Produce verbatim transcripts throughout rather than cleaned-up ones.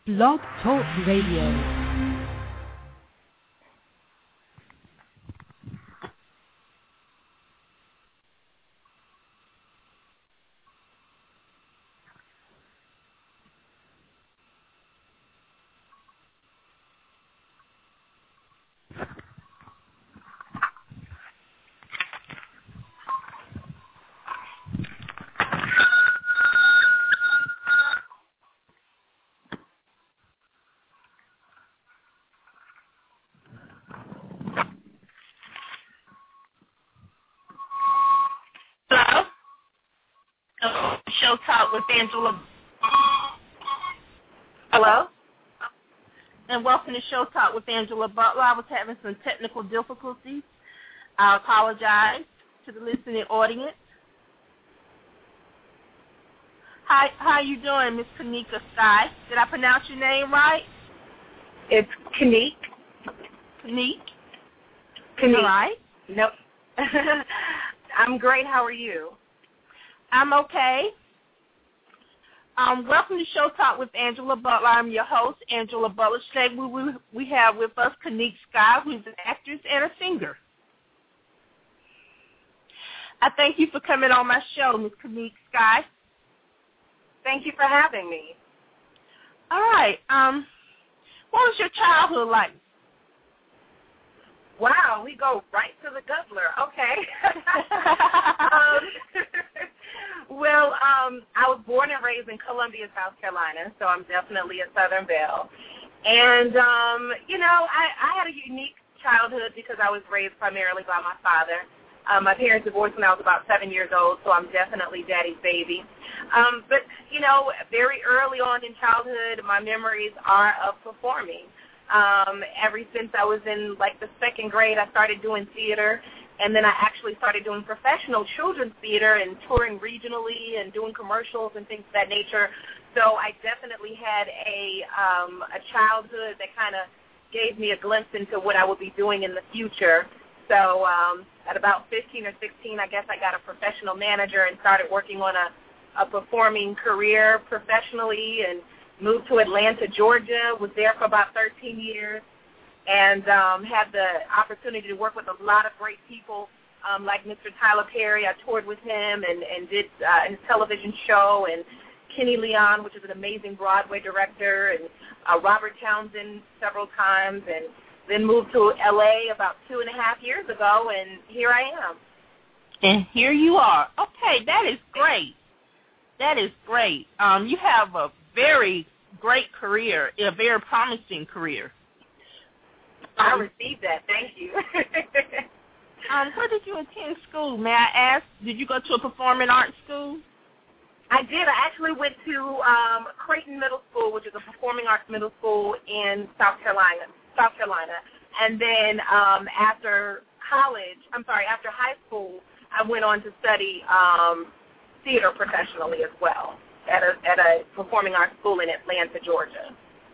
Blog Talk Radio. Show Talk with Angela. Hello? And welcome to Show Talk with Angela Butler. I was having some technical difficulties. I apologize to the listening audience. Hi, how are you doing, Miss Kanika Sky? Did I pronounce your name right? It's Kanique. Kanique? Kanique. All right. Nope. I'm great. How are you? I'm okay. Um, welcome to Show Talk with Angela Butler. I'm your host, Angela Butler. Today we, we, we have with us Kanique Sky, who's an actress and a singer. I thank you for coming on my show, Miss Kanique Sky. Thank you for having me. All right. Um, what was your childhood like? Wow, we go right to the guzzler. Okay. um, well, um, I was born and raised in Columbia, South Carolina, so I'm definitely a Southern belle. And, um, you know, I, I had a unique childhood because I was raised primarily by my father. Um, my parents divorced when I was about seven years old, so I'm definitely daddy's baby. Um, but, you know, very early on in childhood, my memories are of performing. Um, ever since I was in, like, the second grade, I started doing theater, and then I actually started doing professional children's theater and touring regionally and doing commercials and things of that nature. So I definitely had a, um, a childhood that kind of gave me a glimpse into what I would be doing in the future. So um, at about fifteen or sixteen, I guess I got a professional manager and started working on a, a performing career professionally and moved to Atlanta, Georgia, was there for about thirteen years, and um, had the opportunity to work with a lot of great people um, like Mister Tyler Perry. I toured with him and, and did uh, his television show, and Kenny Leon, which is an amazing Broadway director, and uh, Robert Townsend several times, and then moved to L A about two and a half years ago, and here I am. And here you are. Okay, that is great. That is great. Um, you have a very great career, a very promising career. I Um, received that. Thank you. um, where did you attend school? May I ask? Did you go to a performing arts school? I did. I actually went to um, Creighton Middle School, which is a performing arts middle school in South Carolina. South Carolina. And then um, after college, I'm sorry, after high school, I went on to study um, theater professionally as well at a at a performing arts school in Atlanta, Georgia.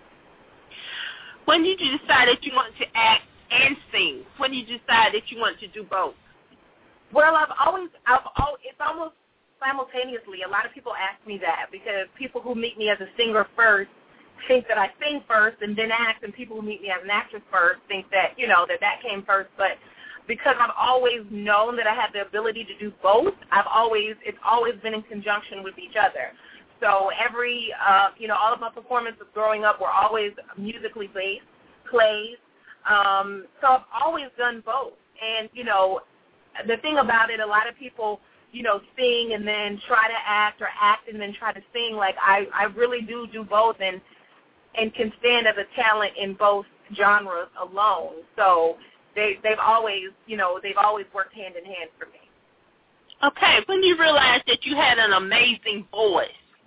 When did you decide that you wanted to act and sing? When did you decide that you wanted to do both? Well, I've always, I've al- it's almost simultaneously. A lot of people ask me that because people who meet me as a singer first think that I sing first and then act, and people who meet me as an actress first think that, you know, that that came first. But because I've always known that I had the ability to do both, I've always, it's always been in conjunction with each other. So every, uh, you know, all of my performances growing up were always musically based, plays. Um, so I've always done both. And, you know, the thing about it, a lot of people, you know, sing and then try to act, or act and then try to sing. Like, I, I really do do both and, and can stand as a talent in both genres alone. So they, they've always, you know, they've always worked hand in hand for me. Okay, when you realized that you had an amazing voice?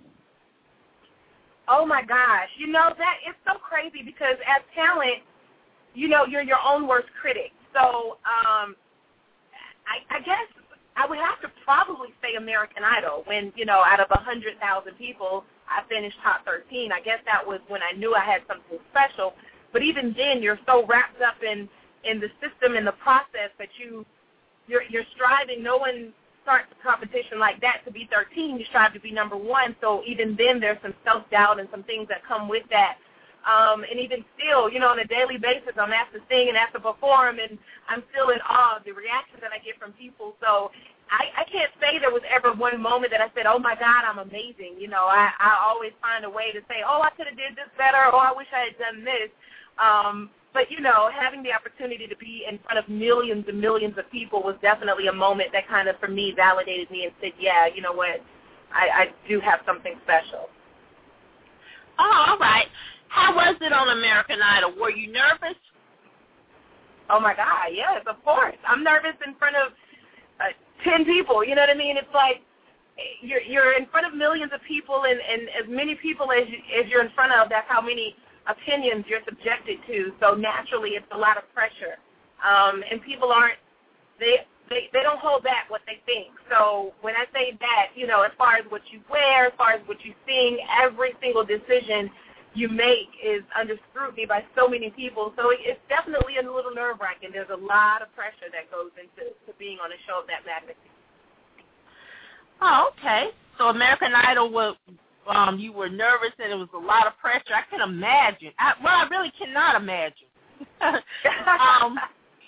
Oh, my gosh. You know, that is so crazy because as talent, you know, you're your own worst critic. So um, I, I guess I would have to probably say American Idol when, you know, out of one hundred thousand people, I finished top thirteen. I guess that was when I knew I had something special. But even then, you're so wrapped up in, in the system and the process that you, you're, you're striving. No one starts a competition like that to be thirteen. You strive to be number one. So even then, there's some self-doubt and some things that come with that. Um, and even still, you know, on a daily basis, I'm asked to sing and asked to perform, and I'm still in awe of the reactions that I get from people. So I, I can't say there was ever one moment that I said, oh, my God, I'm amazing. You know, I, I always find a way to say, oh, I could have did this better, or I wish I had done this. Um, but, you know, having the opportunity to be in front of millions and millions of people was definitely a moment that kind of, for me, validated me and said, yeah, you know what, I, I do have something special. Oh, all right. How was it on American Idol? Were you nervous? Oh, my God, yes, of course. I'm nervous in front of uh, ten people, you know what I mean? It's like you're, you're in front of millions of people, and, and as many people as, you, as you're in front of, that's how many opinions you're subjected to. So naturally, it's a lot of pressure. Um, and people aren't, they, they, they don't hold back what they think. So when I say that, you know, as far as what you wear, as far as what you sing, every single decision you make is under scrutiny by so many people. So it's definitely a little nerve-wracking. There's a lot of pressure that goes into to being on a show of that magnitude. Oh, okay. So American Idol, was, um, you were nervous and it was a lot of pressure. I can imagine. I, well, I really cannot imagine. um,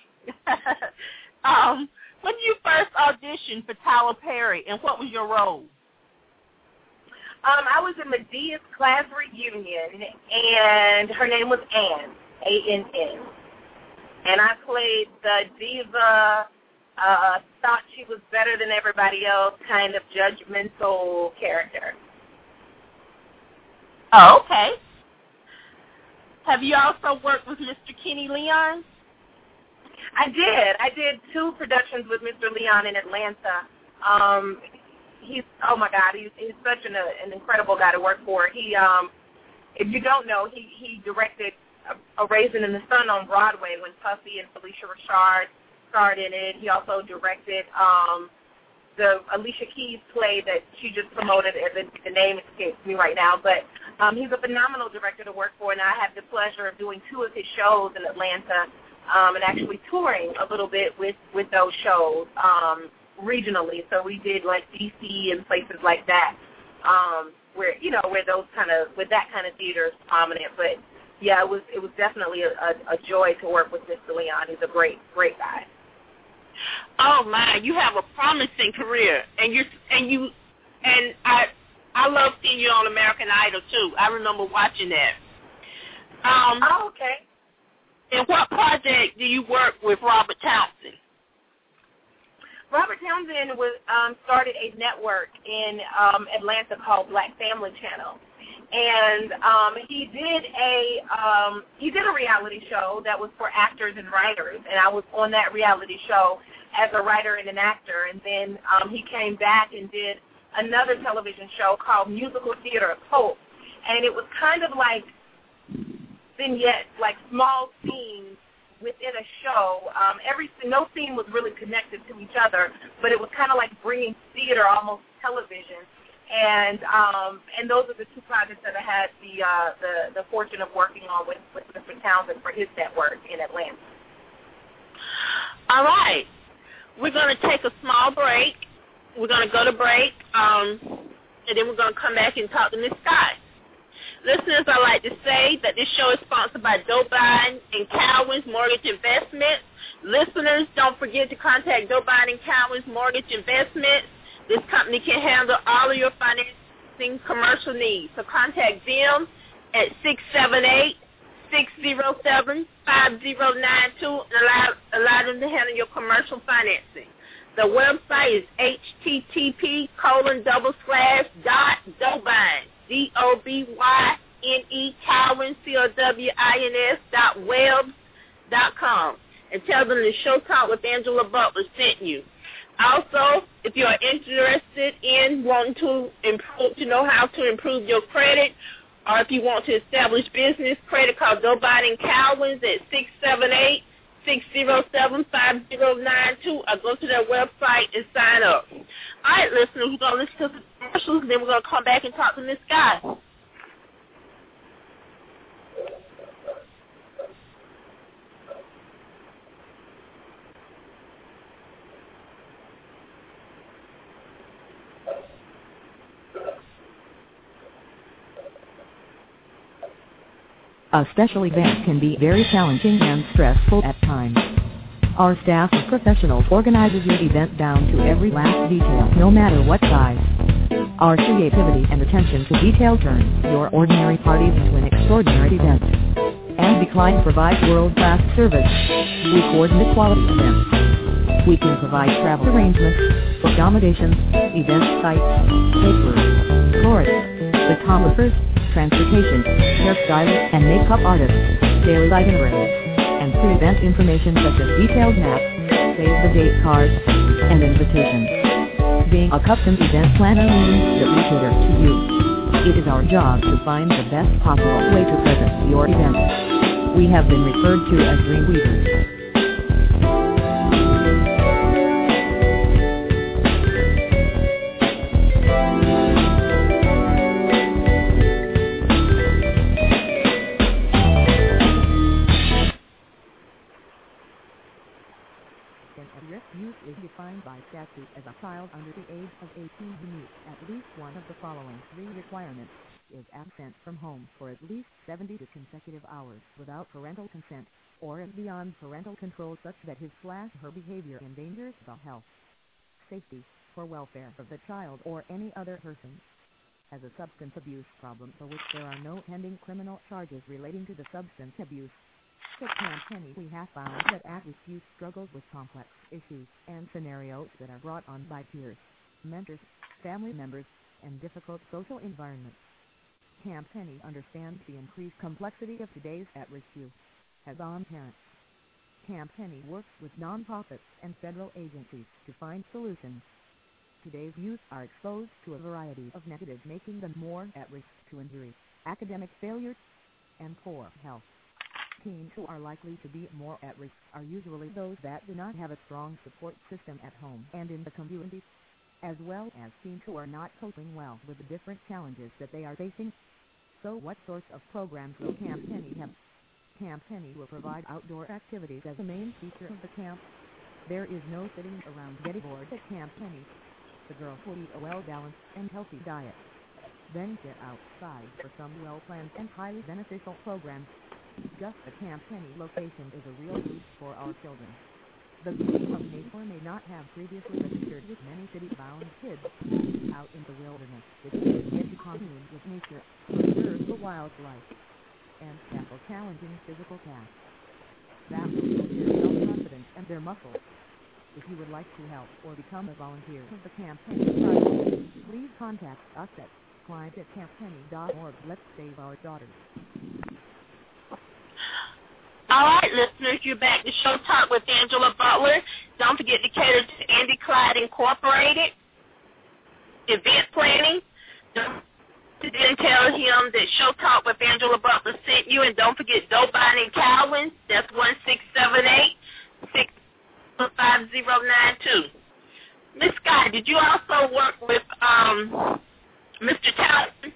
um, when did you first audition for Tyler Perry, and what was your role? Um, I was in Medea's class reunion, and her name was Ann, A N N. And I played the diva, uh, thought she was better than everybody else, kind of judgmental character. Oh, okay. Have you also worked with Mister Kenny Leon? I did. I did two productions with Mister Leon in Atlanta. Um, he's, oh, my God, he's, he's such an, uh, an incredible guy to work for. He, um, if you don't know, he, he directed a, a Raisin in the Sun on Broadway when Puffy and Felicia Rashad starred in it. He also directed um, the Alicia Keys play that she just promoted. The, the name escapes me right now, but um, he's a phenomenal director to work for, and I had the pleasure of doing two of his shows in Atlanta um, and actually touring a little bit with, with those shows um, regionally. So we did like D C and places like that, um, where you know where those kind of where that kind of theater is prominent. But yeah, it was it was definitely a, a, a joy to work with Mister Leon. He's a great great guy. Oh my, you have a promising career, and you and you and I I love seeing you on American Idol too. I remember watching that. Um, oh, okay. In what project do you work with Robert Townsend? Robert Townsend was um, started a network in um, Atlanta called Black Family Channel, and um, he did a um, he did a reality show that was for actors and writers, and I was on that reality show as a writer and an actor. And then um, he came back and did another television show called Musical Theater of Hope, and it was kind of like vignettes, like small scenes within a show. Um, every no scene was really connected to each other, but it was kind of like bringing theater almost to television. And um, and those are the two projects that I had the uh, the the fortune of working on with with Mister Townsend for his network in Atlanta. All right, we're going to take a small break. We're going to go to break, um, and then we're going to come back and talk to Miz Scott. Listeners, I'd like to say that this show is sponsored by Dobine and Cowan's Mortgage Investments. Listeners, don't forget to contact Dobine and Cowan's Mortgage Investments. This company can handle all of your financing commercial needs. So contact them at six seven eight, six zero seven, five zero nine two and allow, allow them to handle your commercial financing. The website is http colon double slash dot Dobine. D O B Y N E, Cowan, C O W I N S dot webs dot com. And tell them the Show Talk with Angela Butler sent you. Also, if you are interested in wanting to improve, to know how to improve your credit, or if you want to establish business credit, call Dobine and Cowan's at six seven eight, six zero seven, five zero nine two, or go to their website and sign up. All right, listeners, we're going to listen to some commercials, and then we're going to come back and talk to Miz Scott. A special event can be very challenging and stressful at times. Our staff of professionals organizes your event down to every last detail, no matter what size. Our creativity and attention to detail turns your ordinary parties into an extraordinary event. And Decline provides world-class service. We coordinate quality events. We can provide travel arrangements, accommodations, event sites, caterers, florists, photographers, transportation, hairstylists and makeup artists, daily itineraries, and pre-event information such as detailed maps, save-the-date cards, and invitations. Being a custom event planner means that we cater to you. It is our job to find the best possible way to present your event. We have been referred to as Dreamweavers. Youth is defined by statute as a child under the age of eighteen who meets at least one of the following three requirements: is absent from home for at least seventy consecutive hours without parental consent, or is beyond parental control such that his slash her behavior endangers the health, safety, or welfare of the child or any other person. Has a substance abuse problem for which there are no pending criminal charges relating to the substance abuse. At Camp Penny, we have found that at-risk youth struggles with complex issues and scenarios that are brought on by peers, mentors, family members, and difficult social environments. Camp Penny understands the increased complexity of today's at-risk youth. Has on parents. Camp Penny works with nonprofits and federal agencies to find solutions. Today's youth are exposed to a variety of negatives, making them more at risk to injury, academic failure, and poor health. Teens who are likely to be more at risk are usually those that do not have a strong support system at home and in the community, as well as teens who are not coping well with the different challenges that they are facing. So what sorts of programs will Camp Penny have? Camp Penny will provide outdoor activities as the main feature of the camp. There is no sitting around getting bored at Camp Penny. The girls will eat a well-balanced and healthy diet. Then get outside for some well-planned and highly beneficial programs. Just the Camp Penny location is a real boost for our children. The group of nature may not have previously registered with many city-bound kids. Out in the wilderness, the kids get to commune with nature, observe the wildlife, and tackle challenging physical tasks. That will build their self-confidence and their muscles. If you would like to help or become a volunteer of the Camp Penny project, please contact us at client at camp penny dot org. Let's save our daughters. All right, listeners, you're back to Show Talk with Angela Butler. Don't forget to cater to Andy Clyde Incorporated, event planning. Don't forget to tell him that Show Talk with Angela Butler sent you, and don't forget Dobine and Cowlin. That's one six seven eight, six five zero nine two. Miss Scott, did you also work with um, Mister Townsend?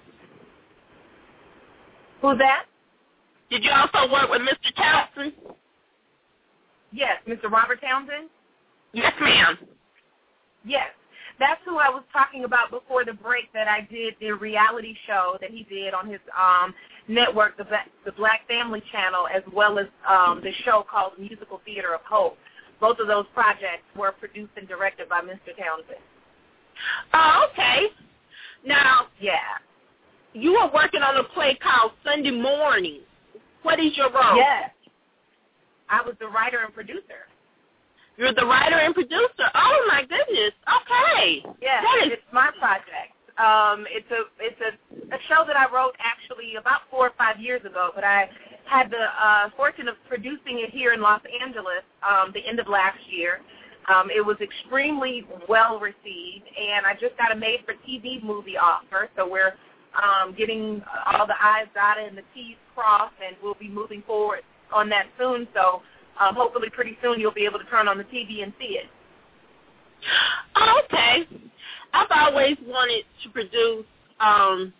Who's that? Did you also work with Mister Townsend? Yes, Mister Robert Townsend? Yes, ma'am. Yes. That's who I was talking about before the break, that I did the reality show that he did on his um, network, the Black, the Black Family Channel, as well as um, the show called Musical Theater of Hope. Both of those projects were produced and directed by Mister Townsend. Oh, okay. Now, yeah, you were working on a play called Sunday Morning. What is your role? Yes. I was the writer and producer. You're the writer and producer. Oh, my goodness. Okay. Yeah, that is- it's my project. Um, it's a it's a, a show that I wrote actually about four or five years ago, but I had the uh, fortune of producing it here in Los Angeles um, the end of last year. Um, it was extremely well received, and I just got a made-for-T V movie offer, so we're um, getting all the I's dotted and the T's crossed, and we'll be moving forward on that soon. So um, hopefully pretty soon you'll be able to turn on the T V and see it. Oh, okay. I've always wanted to produce um,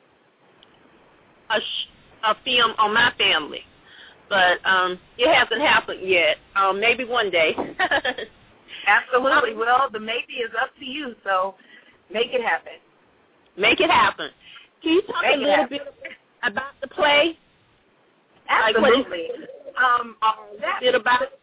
a, sh- a film on my family, but um, it hasn't happened yet. Um, maybe one day. Absolutely. Well, the maybe is up to you, so make it happen. Make it happen. Can you talk Make a little bit about the play? Absolutely. Um, that it about it?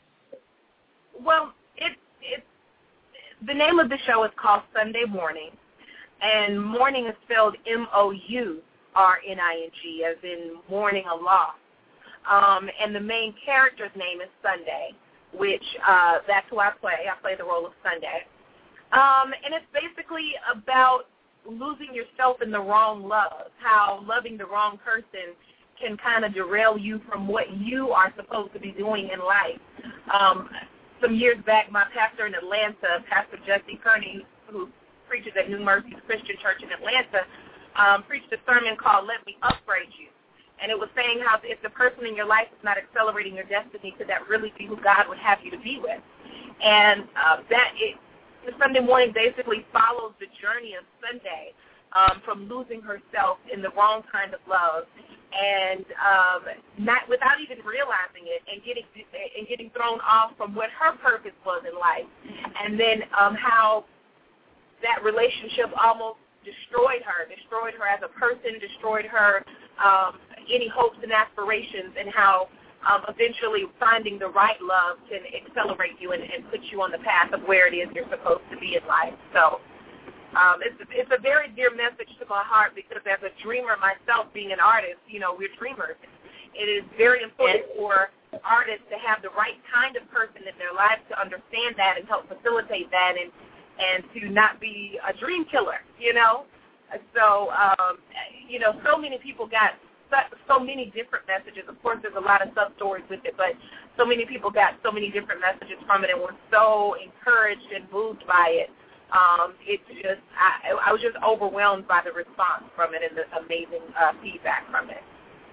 Well, it it the name of the show is called Sunday Morning, and morning is spelled M O U R N I N G, as in mourning a loss. Um, and the main character's name is Sunday, which uh, that's who I play. I play the role of Sunday. Um, and it's basically about losing yourself in the wrong love, how loving the wrong person can kind of derail you from what you are supposed to be doing in life. Um, some years back, my pastor in Atlanta, Pastor Jesse Kearney, who preaches at New Mercies Christian Church in Atlanta, um, preached a sermon called Let Me Upgrade You. And it was saying how if the person in your life is not accelerating your destiny, could that really be who God would have you to be with? And uh, that it, the Sunday Morning basically follows the journey of Sunday um, from losing herself in the wrong kind of love, and um, not without even realizing it, and getting and getting thrown off from what her purpose was in life, and then um, how that relationship almost destroyed her, destroyed her as a person, destroyed her um, any hopes and aspirations, and how um, eventually finding the right love can accelerate you and, and put you on the path of where it is you're supposed to be in life. So um, it's, it's a very dear message to my heart, because as a dreamer myself, being an artist, you know, we're dreamers. It is very important for artists to have the right kind of person in their lives to understand that and help facilitate that, and and to not be a dream killer, you know. So, um, you know, so many people got so, so many different messages. Of course, there's a lot of sub-stories with it, but so many people got so many different messages from it and were so encouraged and moved by it. Um, it just, I, I was just overwhelmed by the response from it and the amazing uh, feedback from it.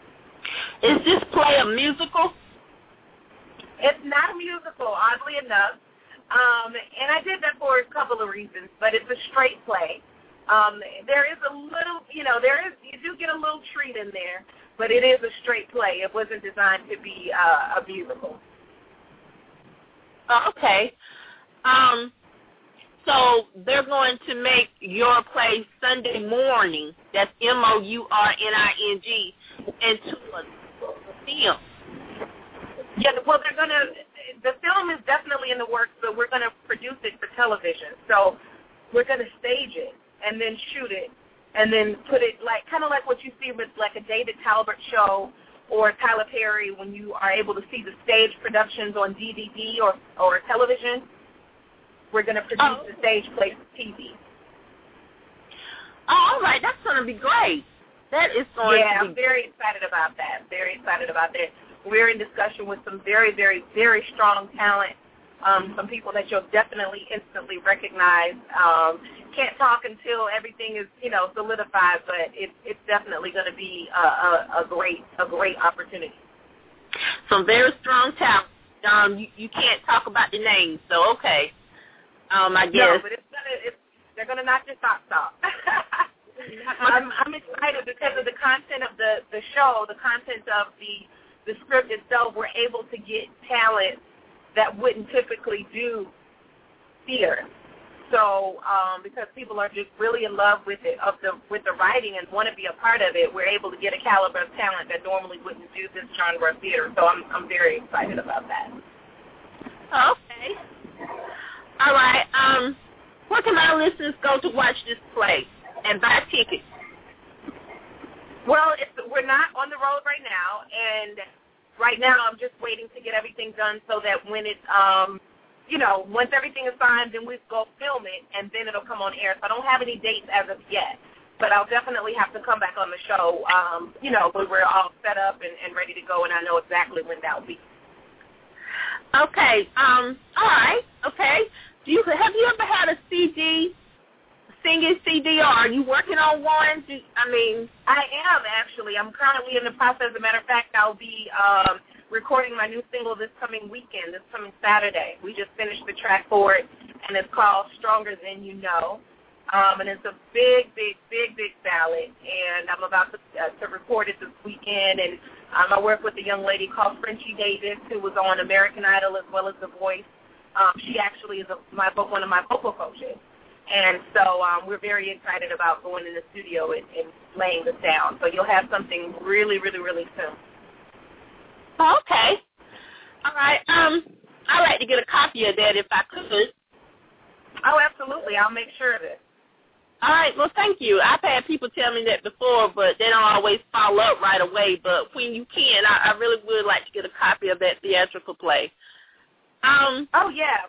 Is this play a musical? It's not a musical, oddly enough. Um, and I did that for a couple of reasons, but it's a straight play. Um, there is a little, you know, there is, you do get a little treat in there, but it is a straight play. It wasn't designed to be uh, a musical. Oh, okay. Um, so they're going to make your play Sunday Morning, that's M O U R N I N G, into a, a film. Yeah, well, they're going to, the film is definitely in the works, but we're going to produce it for television. So we're going to stage it and then shoot it and then put it like, kind of like what you see with like a David Talbot show or Tyler Perry, when you are able to see the stage productions on D V D or, or television. We're going to produce oh. the stage play for T V. Oh, all right. That's going to be great. That is going yeah, to be... I'm very excited about that. Very excited about that. We're in discussion with some very, very, very strong talent, um, some people that you'll definitely instantly recognize. Um, can't talk until everything is, you know, solidified, but it, it's definitely going to be a, a, a great, a great opportunity. Some very strong talent. Um, you, you can't talk about the names, so okay. Um, I guess. No, but it's gonna, it's, they're going to knock your socks off. I'm, I'm excited because of the content of the, the show, the content of the the script itself. We're able to get talent that wouldn't typically do theater. So um, because people are just really in love with it, of the with the writing, and want to be a part of it, we're able to get a caliber of talent that normally wouldn't do this genre of theater. So I'm I'm very excited about that. Okay. All right. Um, where can my listeners go to watch this play and buy tickets? Well, it's, we're not on the road right now, and right now I'm just waiting to get everything done so that when it, um, you know, once everything is signed, then we go film it, and then it'll come on air. So I don't have any dates as of yet, but I'll definitely have to come back on the show, um, you know, when we're all set up and, and ready to go, and I know exactly when that will be. Okay. Um. All right. Okay. Do you have you ever had a C D? Singing C D, or are you working on one? Do, I mean, I am actually. I'm currently in the process. As a matter of fact, I'll be um, recording my new single this coming weekend, this coming Saturday. We just finished the track for it, and it's called Stronger Than You Know. Um, and it's a big, big, big, big ballad, and I'm about to, uh, to record it this weekend. And um, I work with a young lady called Frenchie Davis, who was on American Idol as well as The Voice. Um, she actually is a, my one of my vocal coaches. And so um, we're very excited about going in the studio and, and laying this down. So you'll have something really, really, really soon. Okay. All right. Um, I'd like to get a copy of that if I could. Oh, absolutely. I'll make sure of it. All right. Well, thank you. I've had people tell me that before, but they don't always follow up right away. But when you can, I, I really would like to get a copy of that theatrical play. Um. Oh, yeah.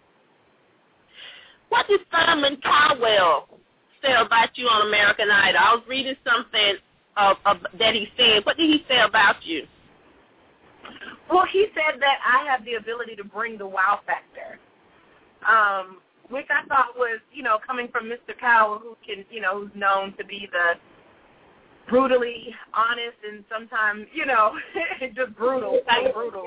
What did Simon Cowell say about you on American Idol? I was reading something uh, uh, that he said. What did he say about you? Well, he said that I have the ability to bring the wow factor, um, which I thought was, you know, coming from Mister Cowell, who can, you know, who's known to be the brutally honest and sometimes, you know, just brutal, like brutal.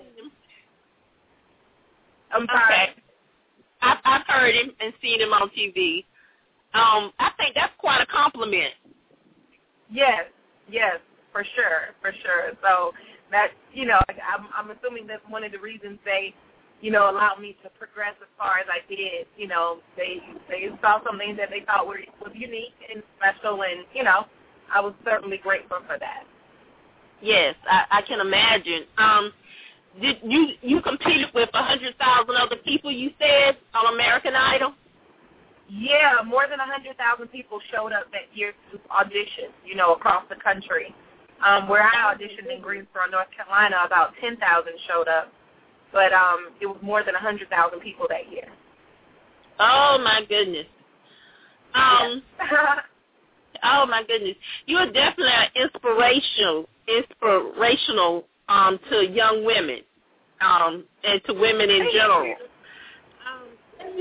I'm sorry. Okay. I've, I've heard him and seen him on T V. Um, I think that's quite a compliment. Yes, yes, for sure, for sure. So that, you know, I'm, I'm assuming that's one of the reasons they, you know, allowed me to progress as far as I did. You know, they they saw something that they thought were, was unique and special, and, you know, I was certainly grateful for that. Yes, I, I can imagine. Um, did you you competed with a hundred thousand other people? You said on American Idol. Yeah, more than a hundred thousand people showed up that year to audition. You know, across the country. Um, where I auditioned in Greensboro, North Carolina, about ten thousand showed up, but um, it was more than a hundred thousand people that year. Oh my goodness. Um. Yeah. Oh my goodness, you are definitely inspirational, inspirational um, to young women, um, and to women in general. Um,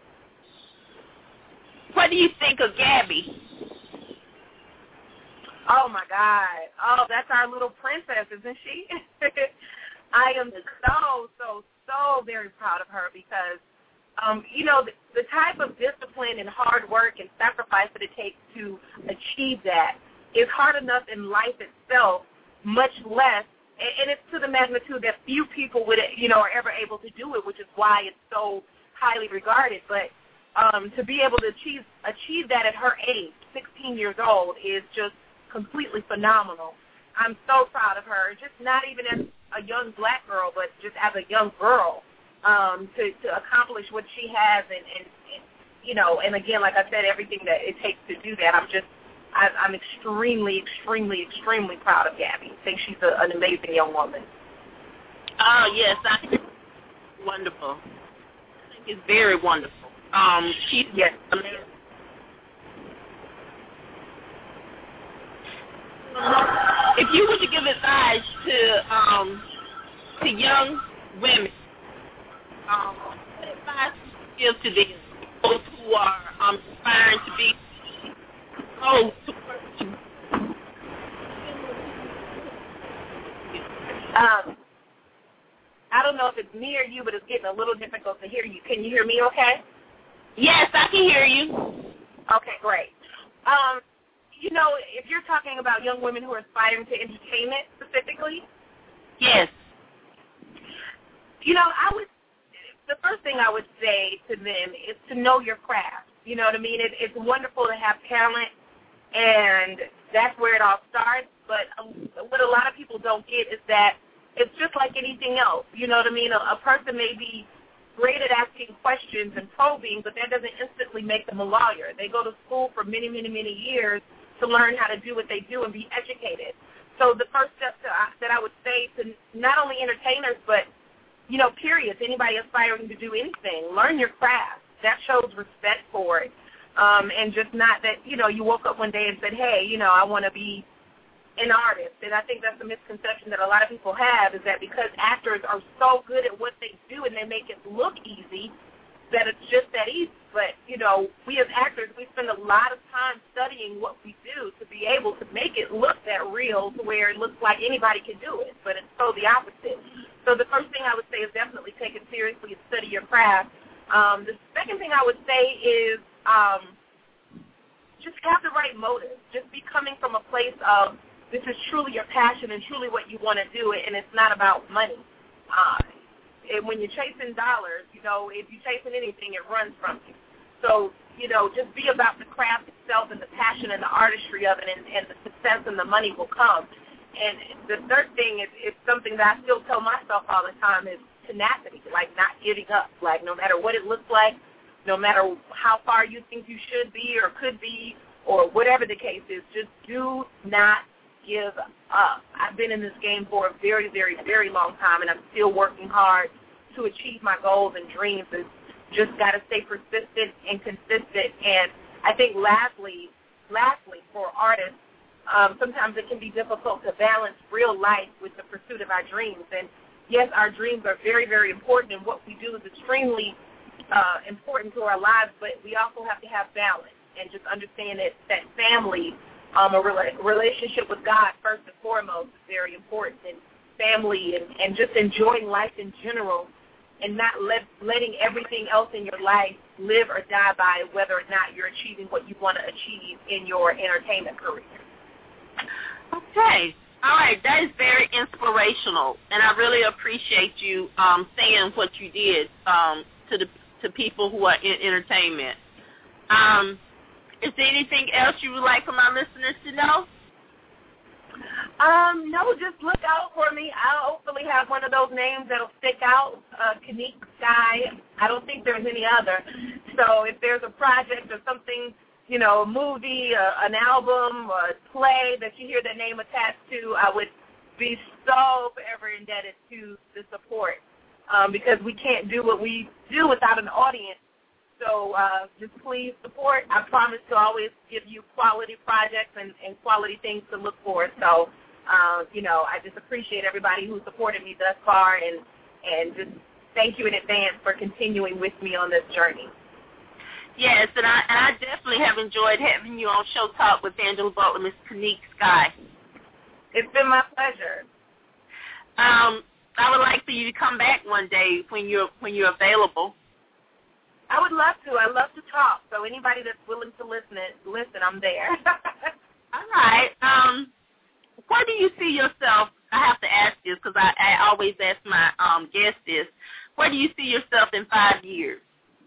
what do you think of Gabby? Oh my God! Oh, that's our little princess, isn't she? I am so, so, so very proud of her because, um, you know, the, the type of discipline and hard work and sacrifice that it takes to achieve that is hard enough in life itself, much less, and, and it's to the magnitude that few people would, you know, are ever able to do it, which is why it's so highly regarded. But um, to be able to achieve achieve that at her age, sixteen years old, is just completely phenomenal. I'm so proud of her, just not even as a young black girl, but just as a young girl. Um, to, to accomplish what she has, and, and, and, you know, and again, like I said, everything that it takes to do that, I'm just, I, I'm extremely, extremely, extremely proud of Gabby. I think she's a, an amazing young woman. Oh, yes, I think it's wonderful. I think it's very wonderful. Um, she's yes. amazing. If you were to give advice to, um, to young women, Um, what advice would you give to them, those who are um, aspiring to be oh, to work to um, I don't know if it's me or you, but it's getting a little difficult to hear you. Can you hear me okay? Yes, I can hear you. Okay, great. Um, you know, if you're talking about young women who are aspiring to entertainment specifically, yes. You know, I would the first thing I would say to them is to know your craft. You know what I mean? It, it's wonderful to have talent, and that's where it all starts. But what a lot of people don't get is that it's just like anything else. You know what I mean? A, a person may be great at asking questions and probing, but that doesn't instantly make them a lawyer. They go to school for many, many, many years to learn how to do what they do and be educated. So the first step to, uh, that I would say to not only entertainers, but you know, period, anybody aspiring to do anything, learn your craft. That shows respect for it. Um, and just not that, you know, you woke up one day and said, hey, you know, I want to be an artist. And I think that's the misconception that a lot of people have, is that because actors are so good at what they do and they make it look easy, that it's just that easy. But, you know, we as actors, we spend a lot of time studying what we do to be able to make it look that real, to where it looks like anybody can do it. But it's so the opposite. So the first thing I would say is definitely take it seriously and study your craft. Um, the second thing I would say is um, just have the right motive. Just be coming from a place of this is truly your passion and truly what you want to do, and it's not about money. Uh, and when you're chasing dollars, you know, if you're chasing anything, it runs from you. So, you know, just be about the craft itself and the passion and the artistry of it, and, and the success and the money will come. and the third thing is, is something that I still tell myself all the time is tenacity, like not giving up. Like no matter what it looks like, no matter how far you think you should be or could be or whatever the case is, just do not give up. I've been in this game for a very, very, very long time, and I'm still working hard to achieve my goals and dreams. And just got to stay persistent and consistent. And I think lastly, lastly for artists, um, sometimes it can be difficult to balance real life with the pursuit of our dreams. And yes, our dreams are very, very important, and what we do is extremely uh, important to our lives, but we also have to have balance and just understand that, that family, um, a rela- relationship with God first and foremost is very important, and family and, and just enjoying life in general and not let, letting everything else in your life live or die by whether or not you're achieving what you want to achieve in your entertainment career. Okay. All right. That is very inspirational, and I really appreciate you um, saying what you did um, to the to people who are in entertainment. Um, is there anything else you would like for my listeners to know? Um, no, just look out for me. I'll hopefully have one of those names that'll stick out, uh, Kanique Sky. I don't think there's any other. So if there's a project or something, you know, a movie, uh, an album, or a play that you hear the name attached to, I would be so forever indebted to the support um, because we can't do what we do without an audience. So uh, just please support. I promise to always give you quality projects and, and quality things to look for. So, uh, you know, I just appreciate everybody who supported me thus far, and, and just thank you in advance for continuing with me on this journey. Yes, and I, and I definitely have enjoyed having you on Show Talk with Angela Butler, Miss Kanique Sky. It's been my pleasure. Um, I would like for you to come back one day when you're when you're available. I would love to. I love to talk. So anybody that's willing to listen, listen, I'm there. All right. Um, where do you see yourself? I have to ask this because I, I always ask my um, guests this. Where do you see yourself in five years?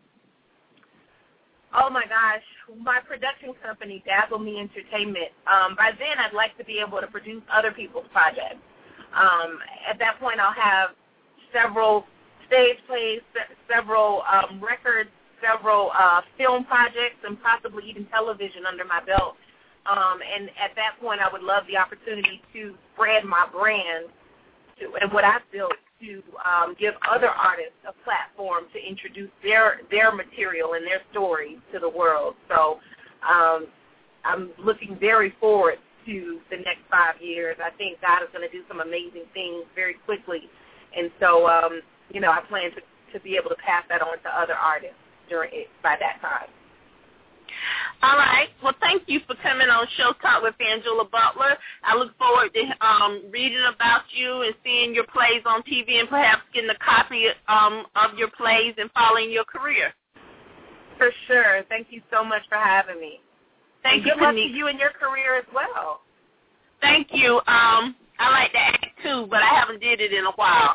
Oh, my gosh. My production company, Dazzle Me Entertainment, um, by then I'd like to be able to produce other people's projects. Um, at that point, I'll have several stage plays, several um, records, several uh, film projects, and possibly even television under my belt. Um, and at that point, I would love the opportunity to spread my brand to, and what I've built to um, give other artists a platform to introduce their their material and their stories to the world. So um, I'm looking very forward to the next five years. I think God is going to do some amazing things very quickly. And so, um, you know, I plan to, to be able to pass that on to other artists during it by that time. All right. Well, thank you for coming on Show Talk with Angela Butler. I look forward to um, reading about you and seeing your plays on T V and perhaps getting a copy um, of your plays and following your career. For sure. Thank you so much for having me. Thank and you, good luck Kanique. to you in your career as well. Thank you. Um, I like to act too, but I haven't did it in a while.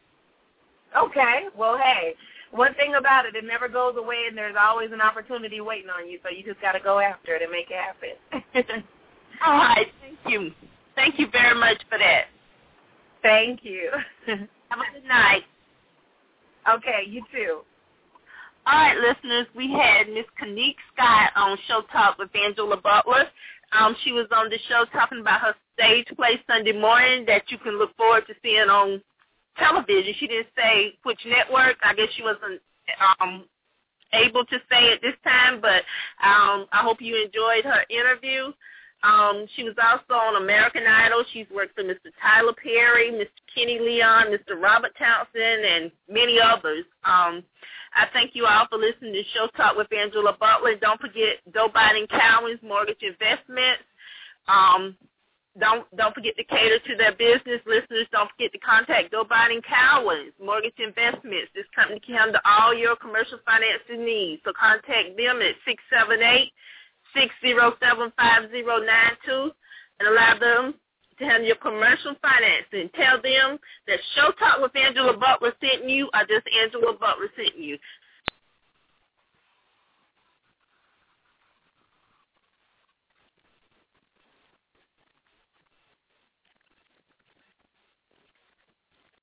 Okay. Well, hey, one thing about it, it never goes away, and there's always an opportunity waiting on you, so you just got to go after it and make it happen. All right. Thank you. Thank you very much for that. Thank you. Have a good night. Okay, you too. All right, listeners, we had Miss Kanique Sky on Show Talk with Angela Butler. Um, she was on the show talking about her stage play Sunday morning that you can look forward to seeing on television. She didn't say which network. I guess she wasn't um, able to say at this time, but um, I hope you enjoyed her interview. Um, she was also on American Idol. She's worked for Mister Tyler Perry, Mister Kenny Leon, Mister Robert Townsend, and many others. Um, I thank you all for listening to Show Talk with Angela Butler. Don't forget Doe Biden Cowan's Mortgage Investments. Um, Don't don't forget to cater to their business. Listeners, don't forget to contact Doe Biden Cowan's Mortgage Investments. This company can handle all your commercial financing needs. So contact them at six seven eight, six zero seven, five zero nine two and allow them to handle your commercial financing. Tell them that Show Talk with Angela Butler sent you or just Angela Butler sent you.